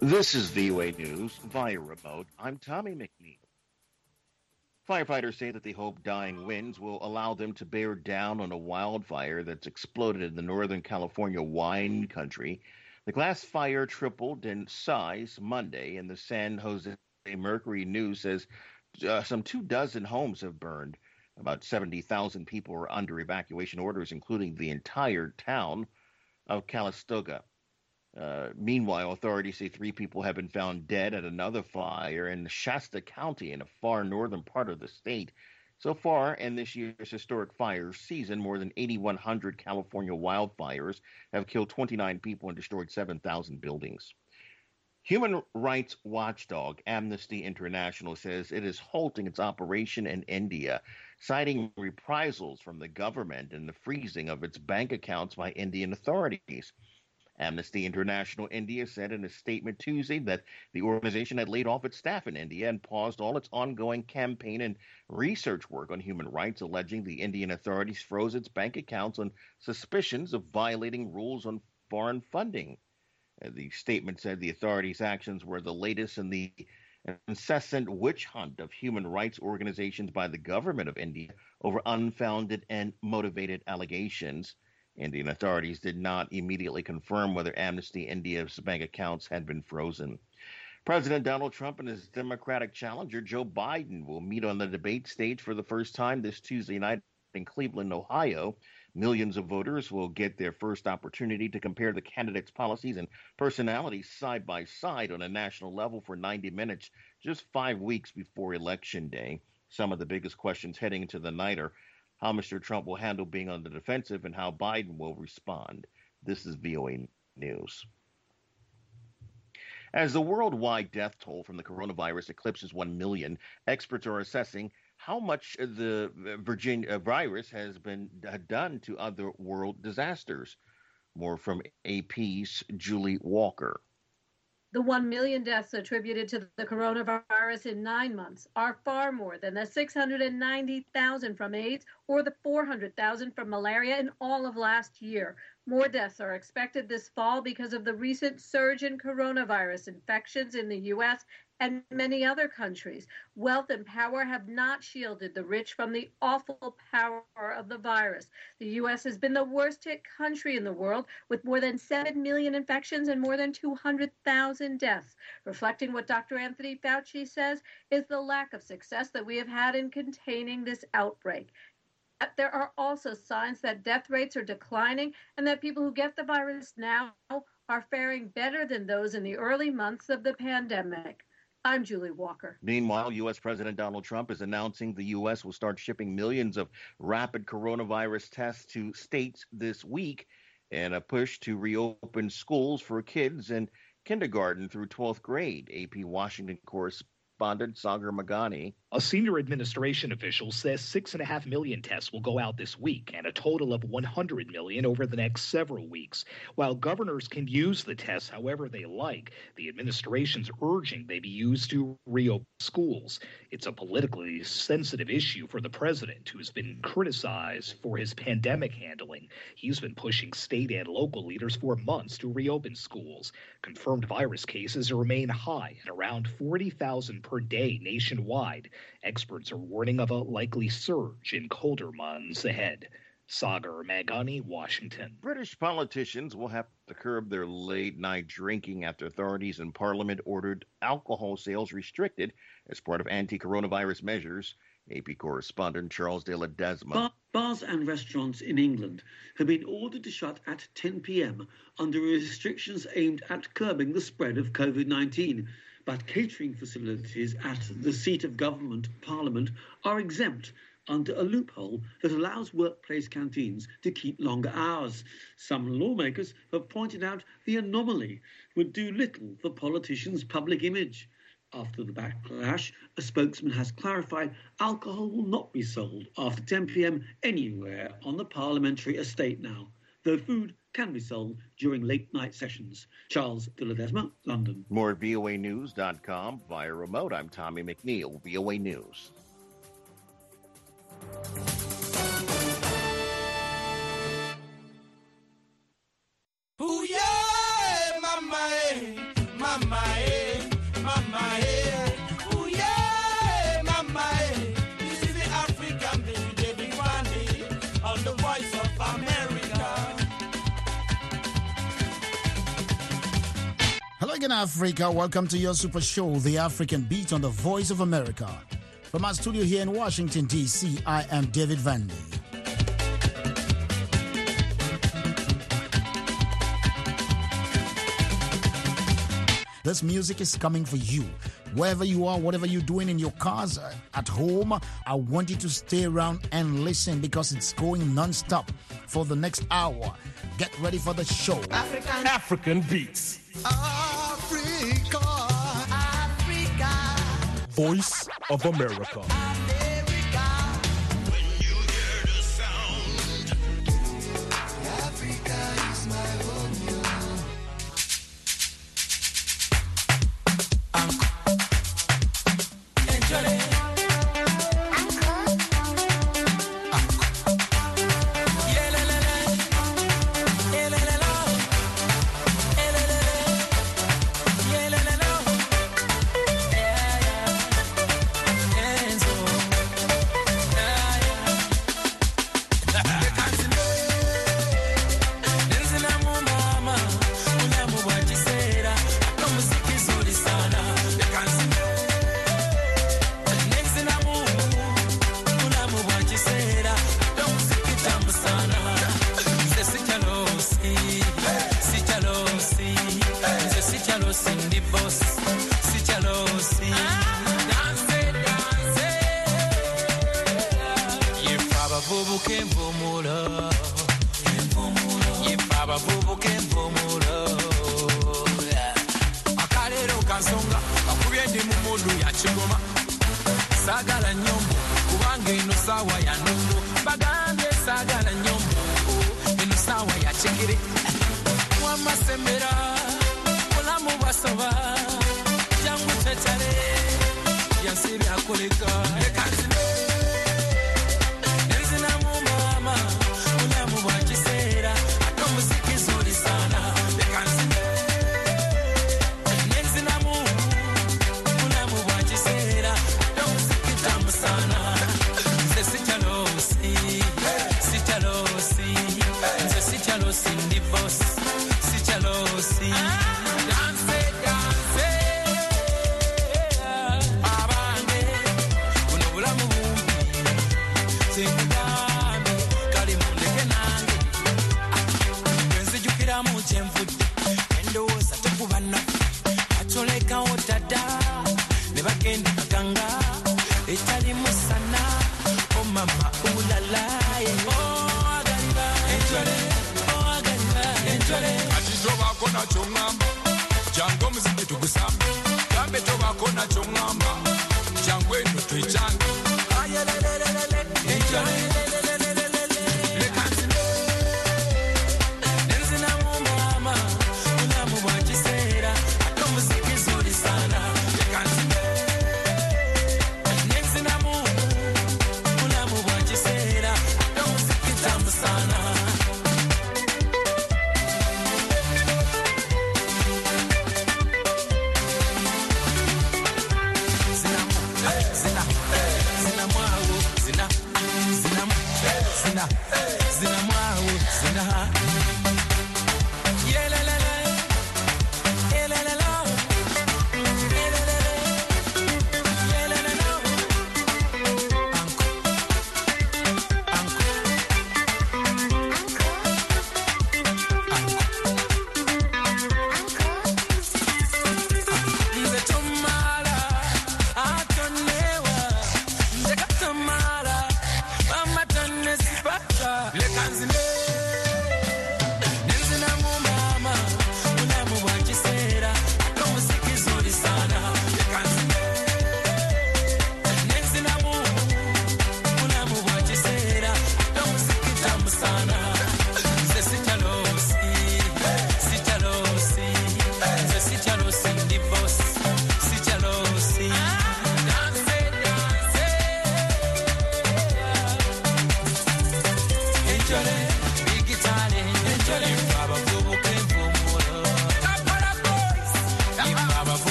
This is VOA News via remote. I'm Tommy McNeil. Firefighters say that they hope dying winds will allow them to bear down on a wildfire that's exploded in the Northern California wine country. The glass fire tripled in size Monday, and the San Jose Mercury News says some 24 homes have burned. About 70,000 people are under evacuation orders, including the entire town of Calistoga. Meanwhile, authorities say 3 people have been found dead at another fire in Shasta County in a far northern part of the state. So far in this year's historic fire season, more than 8,100 California wildfires have killed 29 people and destroyed 7,000 buildings. Human rights watchdog Amnesty International says it is halting its operation in India, citing reprisals from the government and the freezing of its bank accounts by Indian authorities. Amnesty International India said in a statement Tuesday that the organization had laid off its staff in India and paused all its ongoing campaign and research work on human rights, alleging the Indian authorities froze its bank accounts on suspicions of violating rules on foreign funding. The statement said the authorities' actions were the latest in the incessant witch hunt of human rights organizations by the government of India over unfounded and motivated allegations. Indian authorities did not immediately confirm whether Amnesty India's bank accounts had been frozen. President Donald Trump and his Democratic challenger Joe Biden will meet on the debate stage for the first time this Tuesday night in Cleveland, Ohio. Millions of voters will get their first opportunity to compare the candidates' policies and personalities side by side on a national level for 90 minutes, just 5 weeks before Election Day. Some of the biggest questions heading into the night are how Mr. Trump will handle being on the defensive and how Biden will respond. This is VOA News. As the worldwide death toll from the coronavirus eclipses 1 million, experts are assessing how much the Virginia virus has been done to other world disasters. More from AP's Julie Walker. The 1 million deaths attributed to the coronavirus in 9 months are far more than the 690,000 from AIDS or the 400,000 from malaria in all of last year. More deaths are expected this fall because of the recent surge in coronavirus infections in the U.S. and many other countries. Wealth and power have not shielded the rich from the awful power of the virus. The U.S. has been the worst hit country in the world, with more than 7 million infections and more than 200,000 deaths. Reflecting what Dr. Anthony Fauci says is the lack of success that we have had in containing this outbreak. There are also signs that death rates are declining and that people who get the virus now are faring better than those in the early months of the pandemic. I'm Julie Walker. Meanwhile, U.S. President Donald Trump is announcing the U.S. will start shipping millions of rapid coronavirus tests to states this week in a push to reopen schools for kids in kindergarten through 12th grade. AP Washington correspondent Sagar Magani. A senior administration official says 6.5 million tests will go out this week and a total of 100 million over the next several weeks. While governors can use the tests however they like, the administration's urging they be used to reopen schools. It's a politically sensitive issue for the president, who's been criticized for his pandemic handling. He's been pushing state and local leaders for months to reopen schools. Confirmed virus cases remain high at around 40,000 per day nationwide. Experts are warning of a likely surge in colder months ahead. Sagar Magani, Washington. British politicians will have to curb their late-night drinking after authorities in Parliament ordered alcohol sales restricted as part of anti-coronavirus measures. AP correspondent Charles de Ledesma. Bars and restaurants in England have been ordered to shut at 10 p.m. under restrictions aimed at curbing the spread of COVID-19. But catering facilities at the seat of government, Parliament, are exempt under a loophole that allows workplace canteens to keep longer hours. Some lawmakers have pointed out the anomaly would do little for politicians' public image. After the backlash, a spokesman has clarified alcohol will not be sold after 10 p.m. anywhere on the parliamentary estate now, though food can be sold during late-night sessions. Charles de Ledesma, London. More at voanews.com via remote. I'm Tommy McNeil, VOA News. Ooh, yeah, mama, Again, Africa, welcome to your super show, The African Beat on the Voice of America. From our studio here in Washington, D.C., I am David Vandy. This music is coming for you. Wherever you are, whatever you're doing in your cars, at home, I want you to stay around and listen because it's going non-stop for the next hour. Get ready for the show. African Beats. Africa. Voice of America. When you hear the sound, Africa is my home.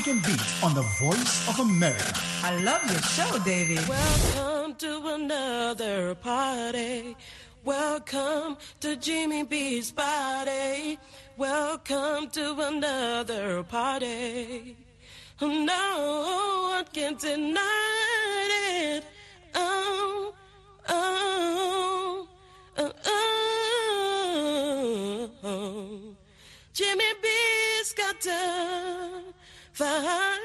African Beat on the Voice of America. I love your show, Davey. Welcome to another party. Welcome to Jimmy B's party. Welcome to another party. No one can deny it. Oh, oh, oh, oh. Jimmy B's got to fight.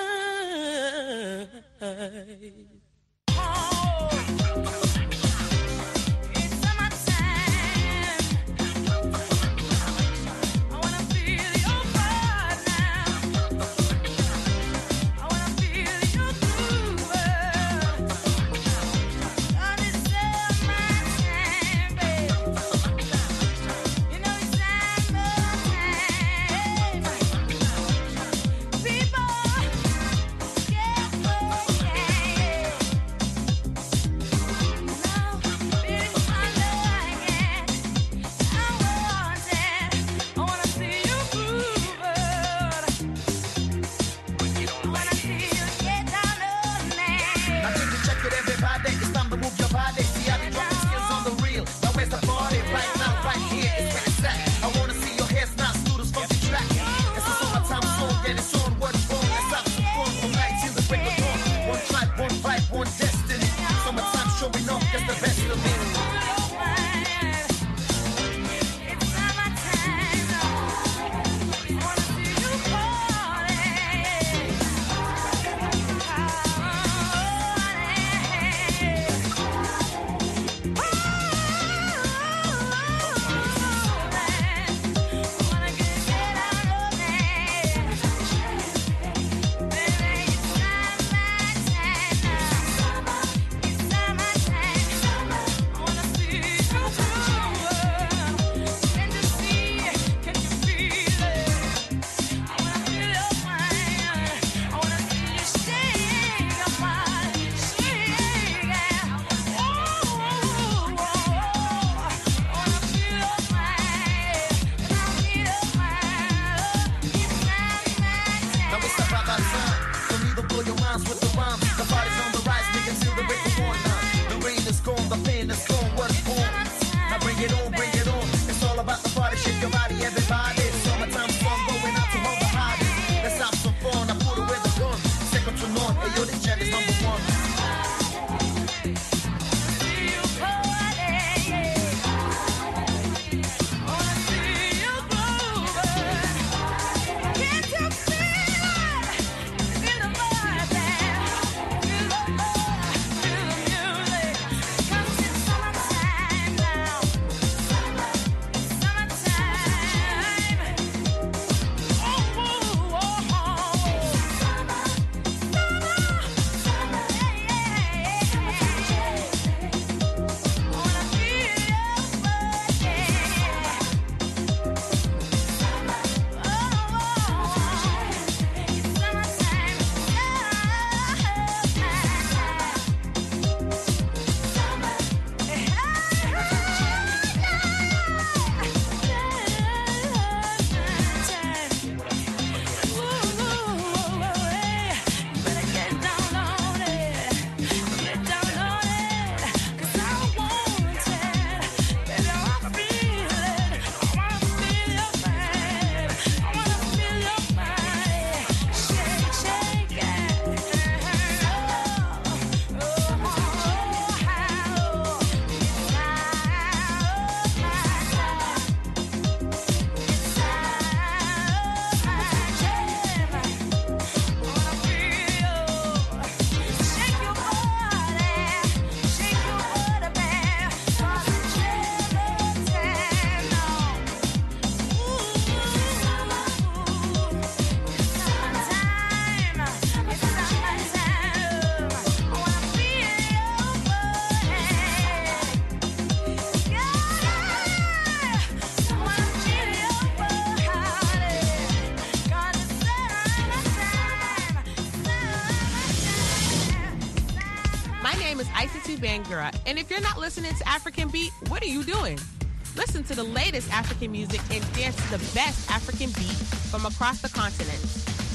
Bangura. And if you're not listening to African Beat, what are you doing? Listen to the latest African music and dance to the best African beat from across the continent.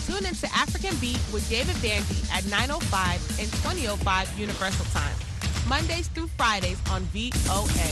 Tune into African Beat with David Bandy at 9:05 and 20:05 Universal Time. Mondays through Fridays on VOA.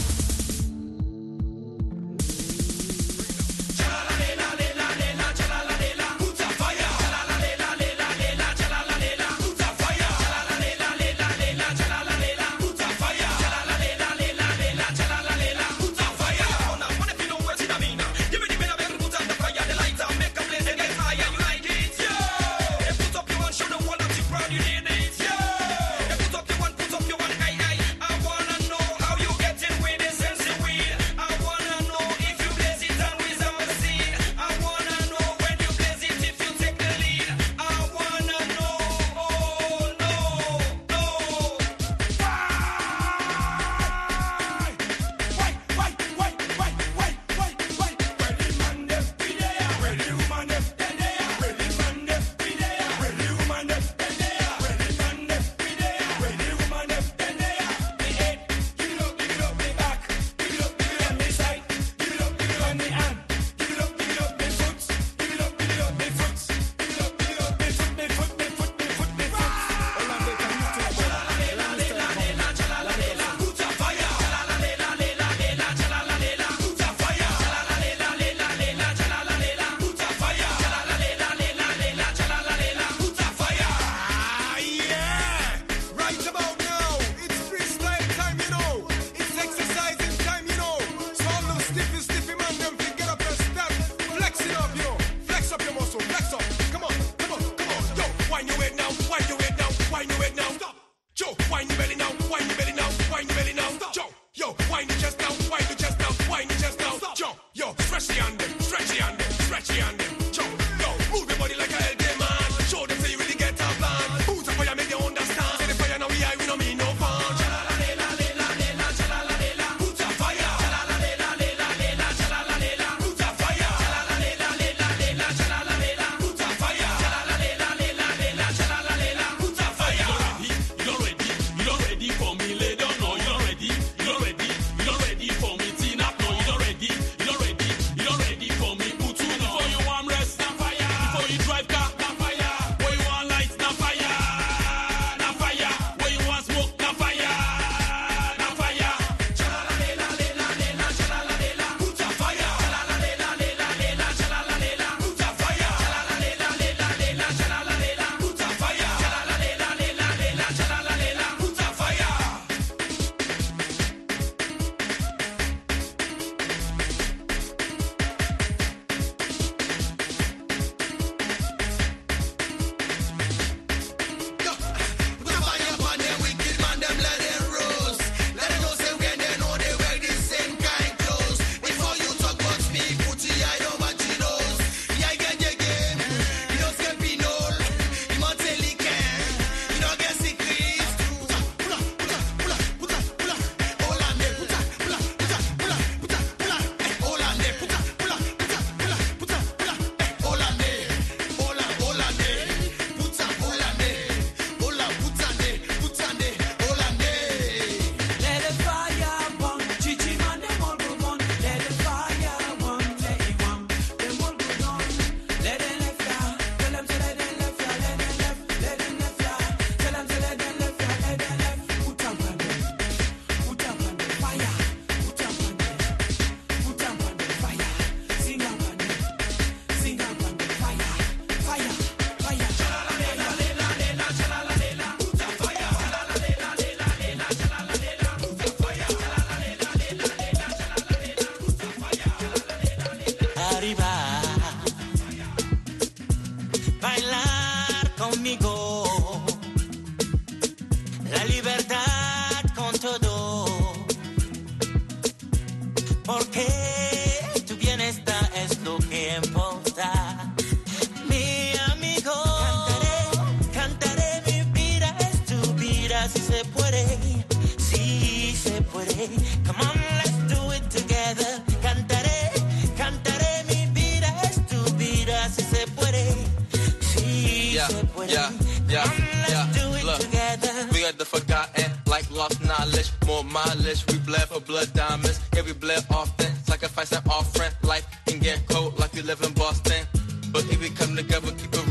mileage. We bled for blood diamonds. Yeah, we bled often. Sacrifice and offering. Life can get cold like we live in Boston. But if we come together, keep it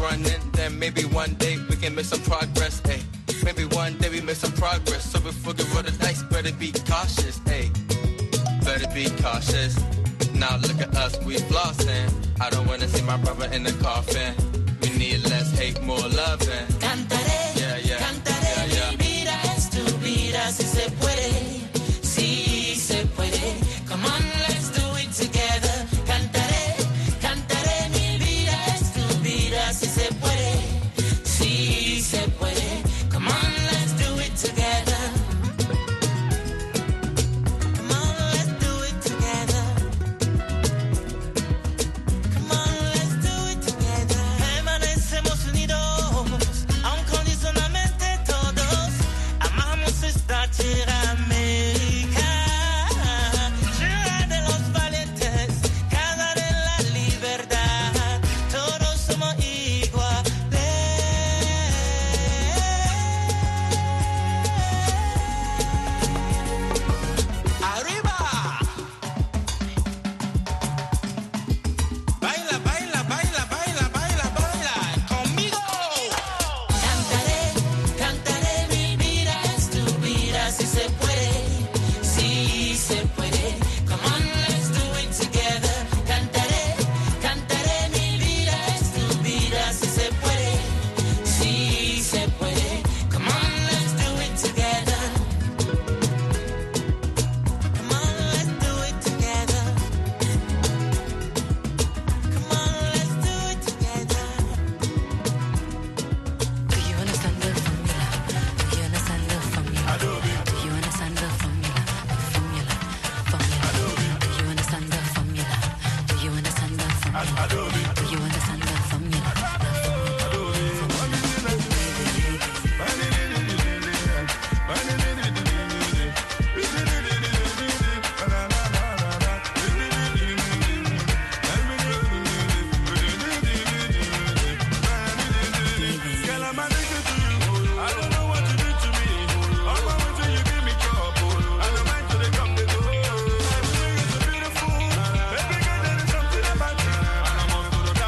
one day we can make some progress, ayy. Maybe one day we make some progress. So before we roll the dice, better be cautious, ayy. Better be cautious. Now look at us, we flossing. I don't wanna see my brother in the coffin. We need less hate, more loving. Cantaré, yeah, yeah, cantaré, yeah, yeah. mi vida es tu vida, si se puede, si se puede. Come on, let's do it together. Cantaré, cantaré, mi vida es tu vida, si se puede, si se puede. Come on, let's do it together. Come on, let's do it together. Come on, let's do it together. Permanecemos unidos, incondicionalmente todos. Amamos esta tierra América, tierra de los valientes, casa de la libertad. Todos somos iguales. Arriba. Baila, baila, baila, baila, baila, baila conmigo. Cantaré, cantaré, mi vida es tu vida, si se puede, si se puede. Come on, let's do it together. Cantaré, cantaré, mi vida es tu vida, si se puede, si se puede. Come on, let's do it together. Come on, let's do it together. Come on, let's do it together. Do you understand the formula? Do you understand the formula? Do you understand the formula? Formula, formula. Do you understand the formula? Do you understand the formula? Do you understand the formula? Girl, I'm addicted to you. I don't know what you did to me. All my way till you give me trouble. I don't mind till they come, they go. Everything is so beautiful. Baby girl, there is something about you. And I must go to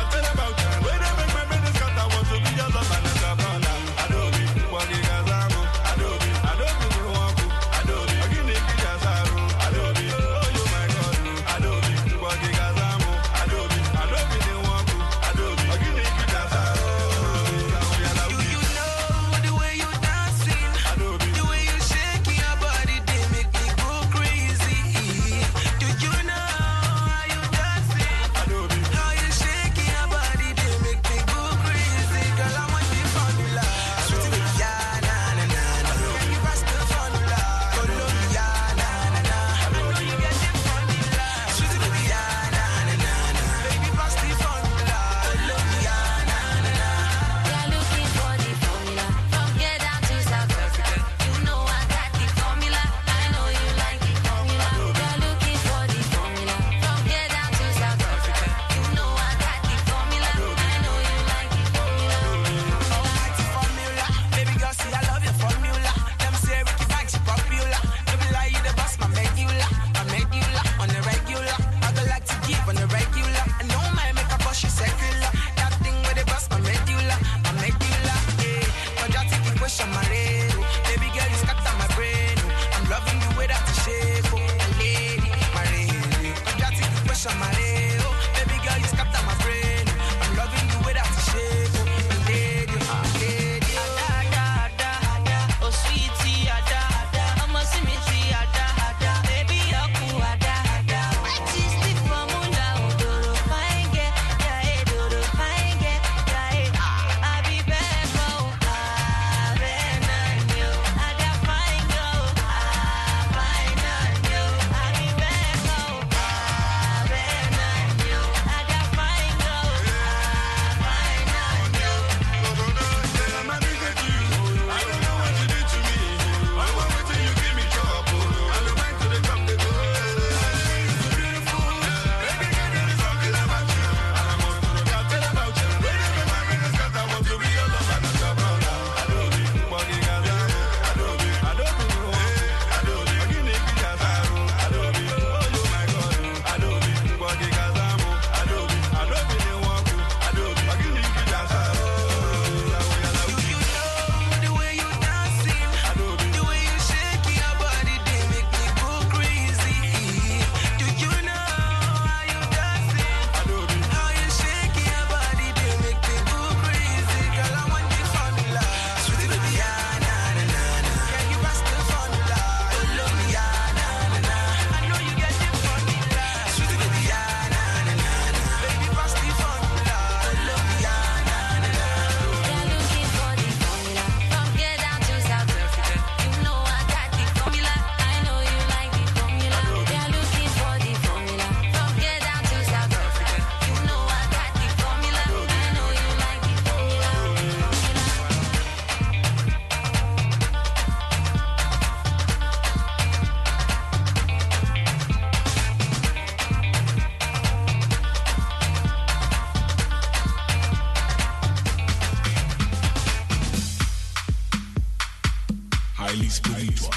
spiritual.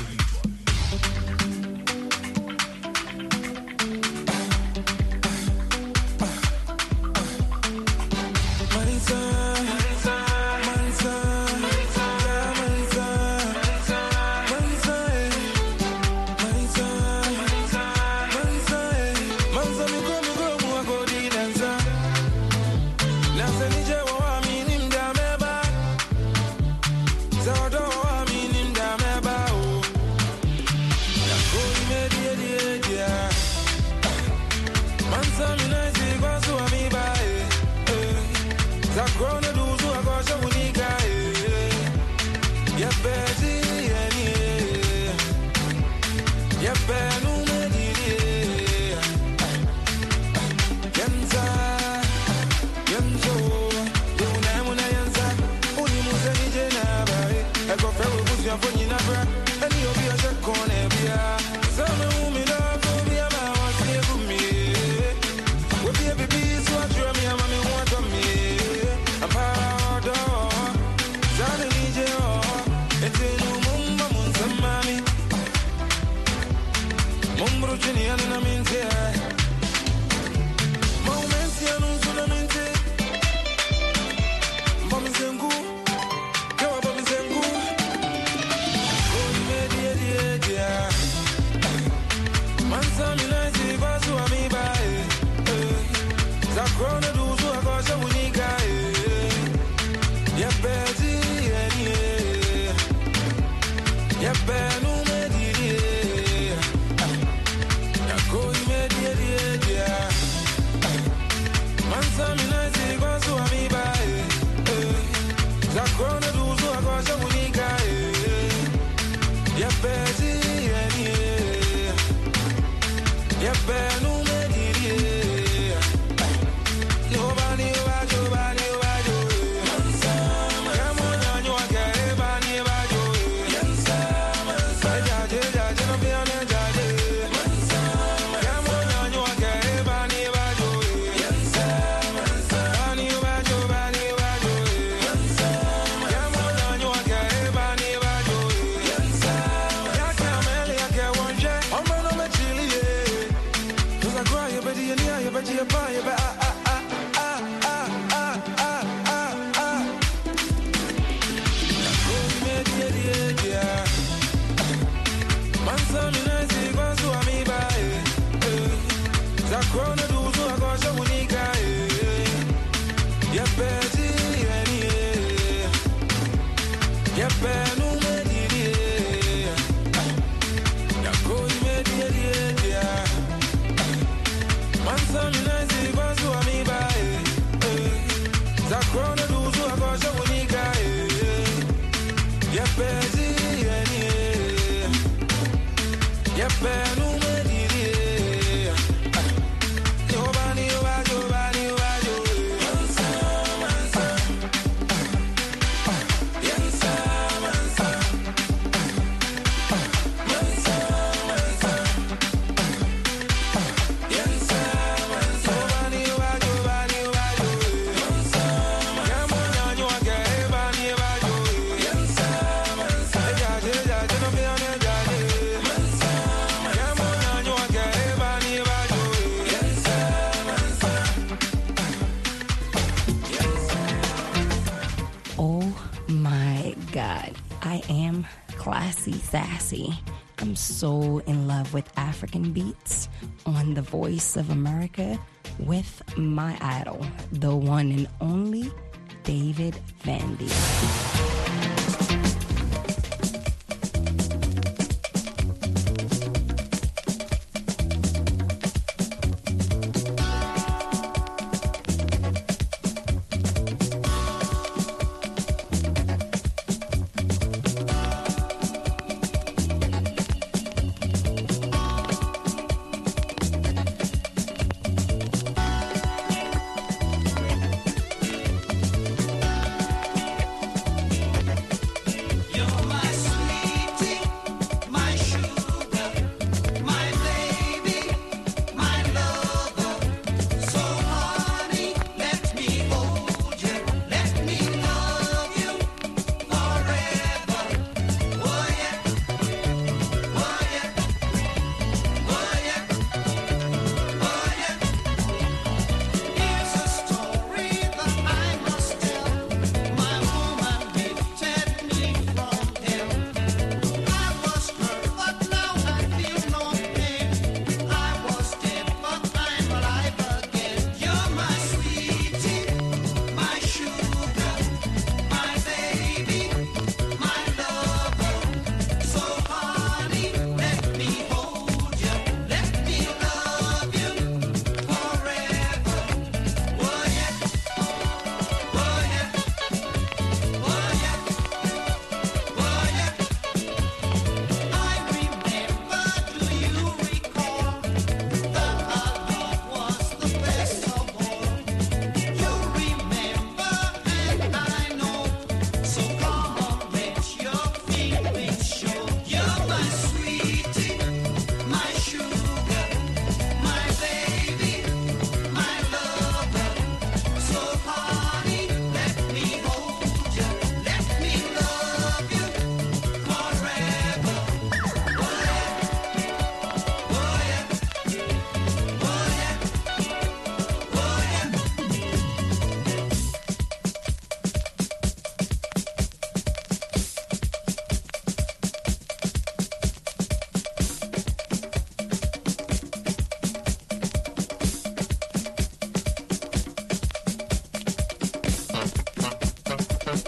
Sassy. I'm so in love with African beats on The Voice of America with my idol, the one and only David Vandy.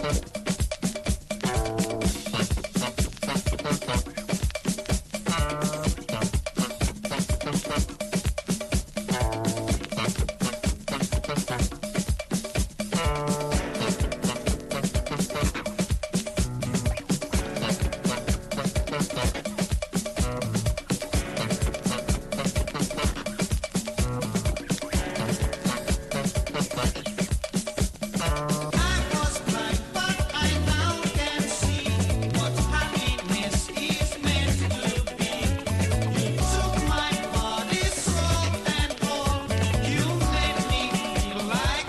Like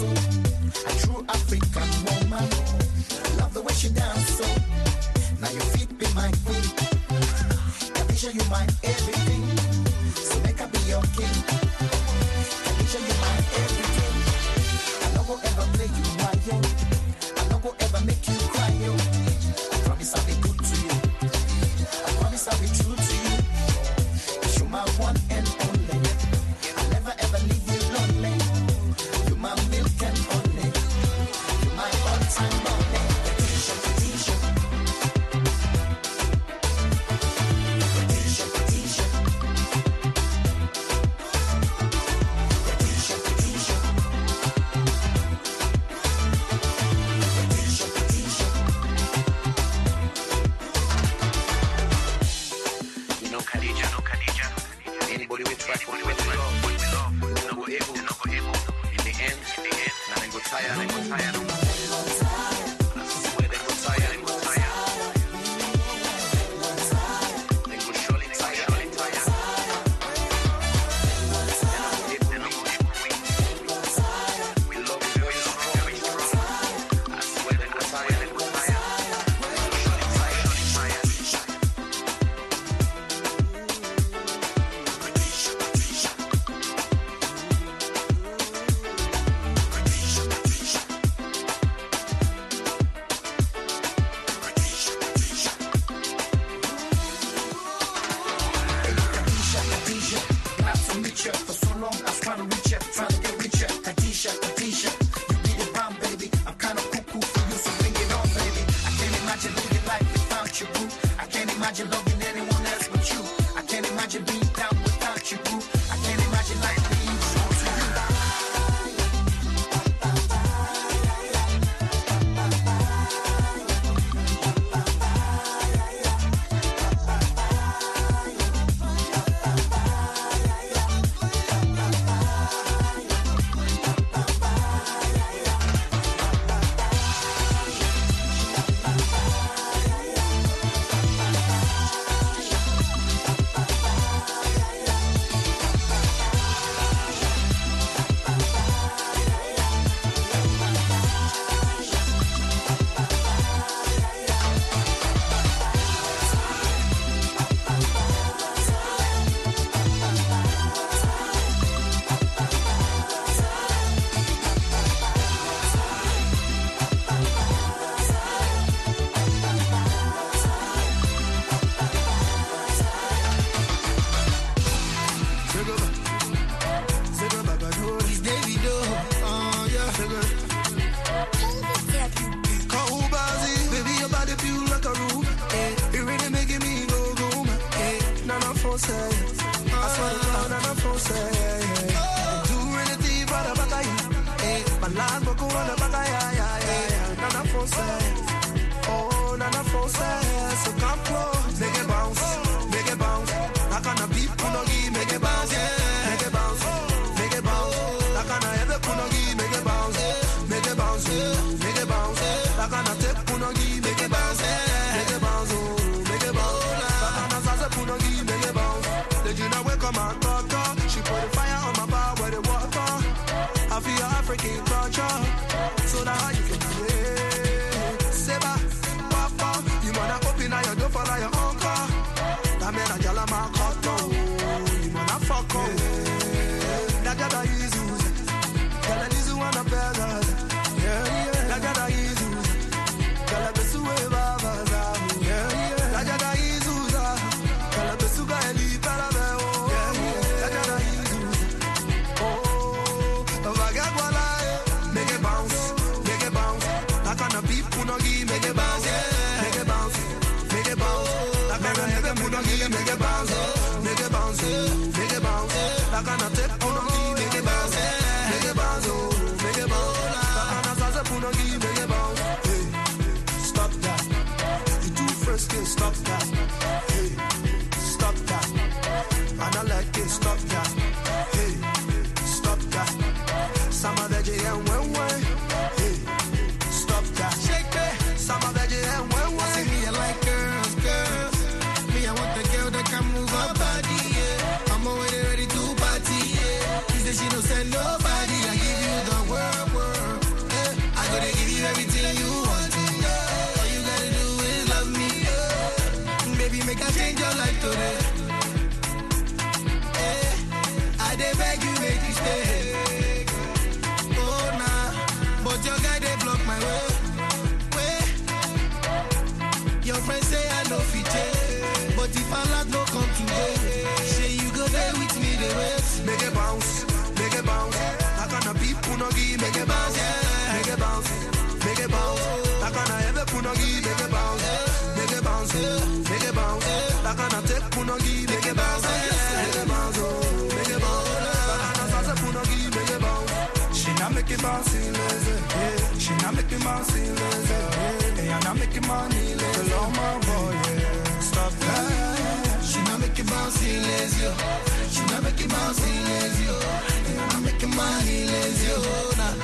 so. A true African woman. Love the way she dance so. Now your feet be my queen. Kadisha, you my everything. So make I be your king. Kadisha, you my everything. I no go ever play you why yo. I no go ever make you cry yo. I promise I'll be good to you. I promise I'll be true to you. You're my one and only. I'll never ever leave you lonely. You're my milk and honey. You're my all-time money. Kadisha, Kadisha. Kadisha, Kadisha. Kadisha, Kadisha. Kadisha, Kadisha. You know Khadija, anybody with track, no go able. In the end, now they go tired. I swear they go tired. They go surely tired. They no go able. We love you very strong. I swear they go tired. They go surely tired. Kadisha, Kadisha. Glad to meet you. For so long I was trying to reach you, trying to get richer. Kadisha, Kadisha. You be the bomb, baby. I'm kind of cuckoo for you, so bring it on, baby. I can't imagine living life without you, boo. I can't imagine loving anyone else but you. I can't imagine being down without you, boo. I can't imagine life being true to you. It's Davido. Oh, yeah. Baby, your body feel like a room. It really making me go boom. Nana Fonse. I swear to God, Nana Fonse. Do anything for the back. My last book on the back. Nana Fonse. Oh, Nana Fonse. So come close. Make it bounce. I can't beat Punogi. Make it bounce. Make it bounce. I can't ever Punogi. Make it bounce. Make it bounce. I can't take Punogi. Make it bounce. Make it bounce. I can't say Punogi. Make it bounce. Did you know where come my daughter? She put the fire on my bar where the water. I feel African culture. So now you can do it. Seba, Papa, you wanna open your door for your uncle. That man a jala my cotton. You wanna fuck up. That got a easy. Gala lizu wanna better. That got a easy. Gala besu we baba zamu. That got a easy. Gala besu ga eli para be o. That got a easy. Oh, vagabala. Make it bounce. I can't beat Punogi. Make it bounce. I can't have Punogi. Make it bounce. I can't take Punogi. Make it bounce. I can't say Punogi. Make it bounce. Hey, stop that. You do first thing. Stop that. Hey, stop that. And I like it. Stop that. Hey, stop that. Some of the JM way. Hey, stop that. Shake it. Some of the JM way. See me, I like girls. Me, I want the girl that can move her body. Yeah. I'm already ready to party. Yeah. She said she don't send nobody. I give you the world. today. I dey beg you make you stay. Oh nah, but your guy they block my way. Your friends say I no fit change, but if I not no come today, say you go there with me the rest. Make it bounce, make it bounce. I gonna people no give, make it bounce, make it bounce, make it bounce. I gonna ever put no give, make it bounce, make it bounce, make it bounce. I gonna take put no give, make it bounce, make it bounce, make it bounce. I gonna start put no give, make it bounce. She not make it bounce, yeah. She not make it bounce, yeah. And I make it money, let's go, my boy, yeah. Stop that. She not make it bounce, lazy. She not make it bounce, lazy. And I make it money, lazy. Nah.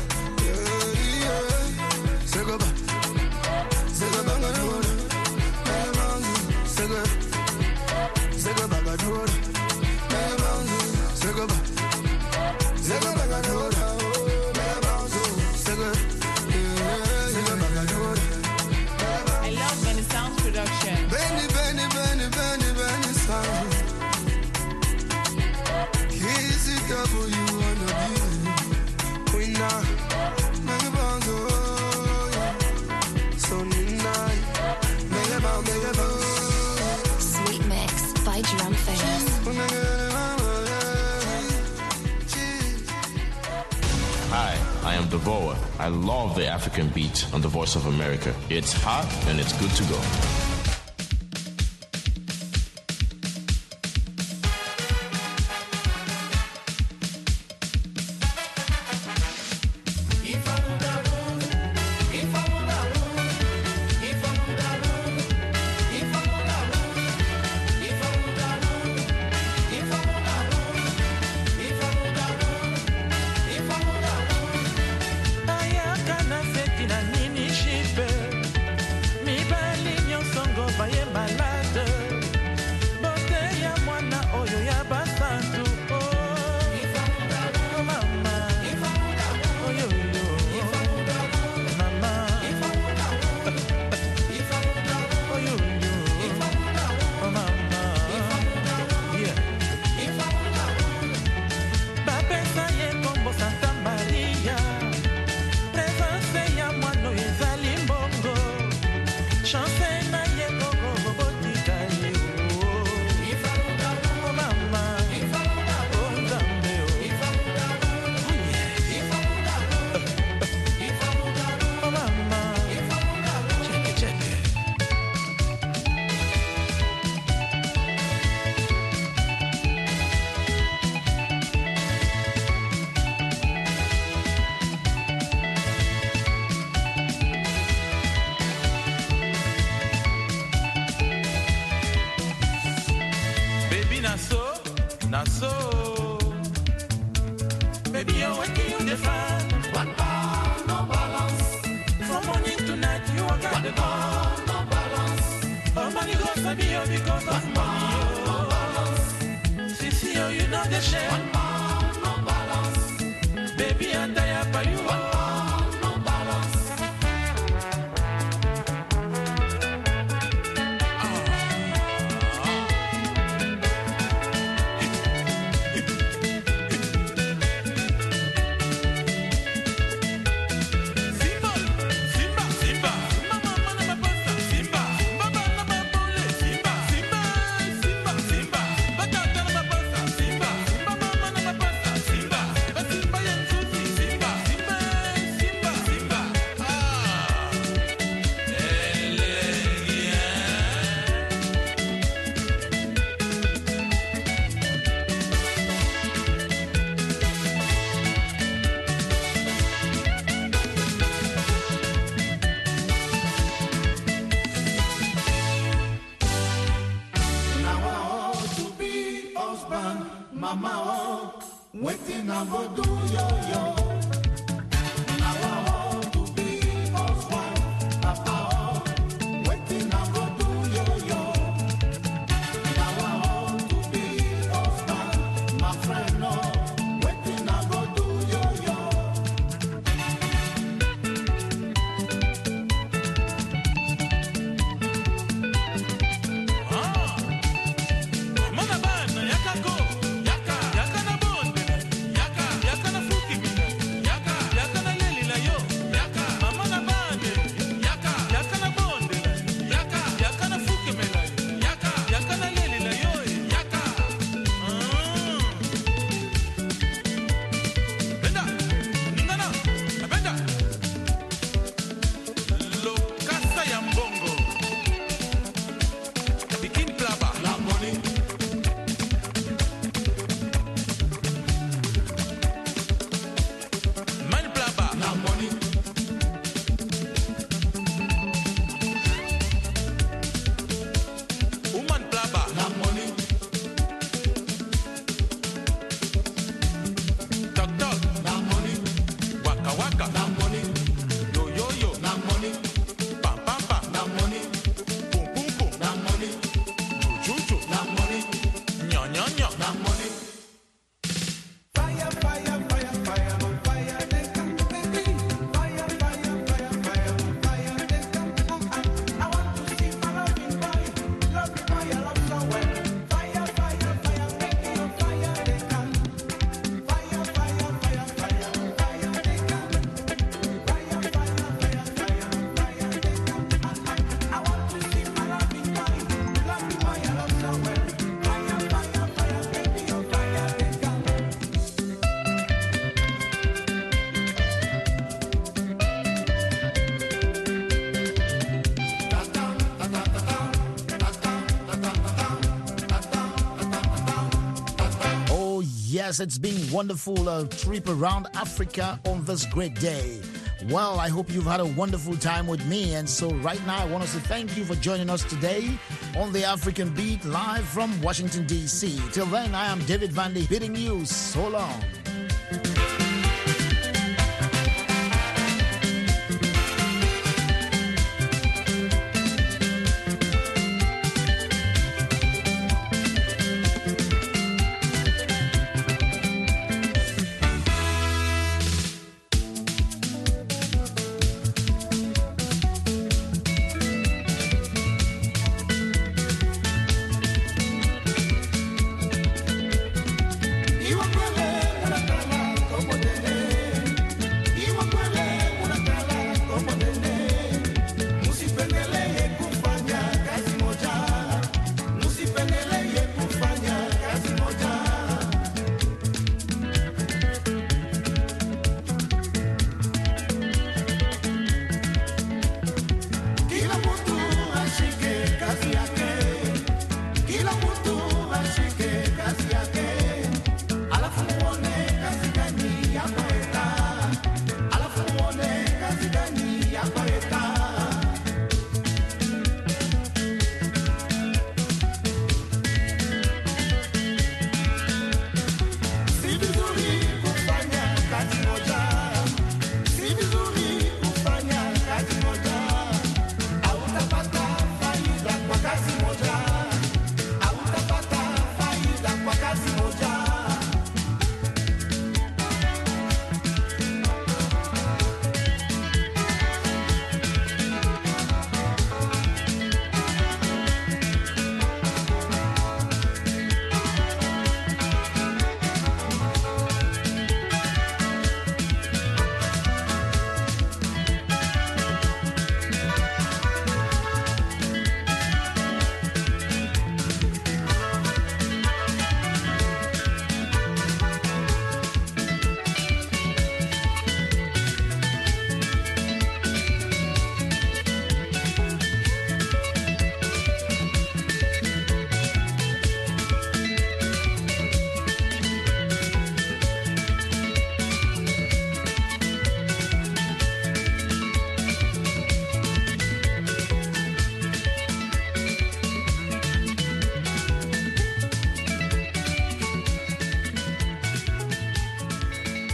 Yeah. Say go back. Say go back on the road. Say go. Say go back on the road. Say go back. Say go back on the road. Say go. I love Benny Sounds production. Benny sound. KCW on the beat. Queen now, mega bounce, oh yeah. So night, mega bounce. Sweet Mix by Drum Face. Hi, I am Devoa. I love the African beat on the Voice of America. It's hot and it's good to go. na so. Baby, you're working on the fan. One pound, no balance. From morning to night, you work at the bar. No balance. All money goes to me because of money. No balance. See, you know the shame. One pound, no balance. Baby, and I have by you. One pound, no balance. Yes, it's been wonderful trip around Africa on this great day. Well, I hope you've had a wonderful time with me. And so right now, I want to say thank you for joining us today on the African Beat live from Washington, D.C. Till then, I am David Vandy bidding you so long.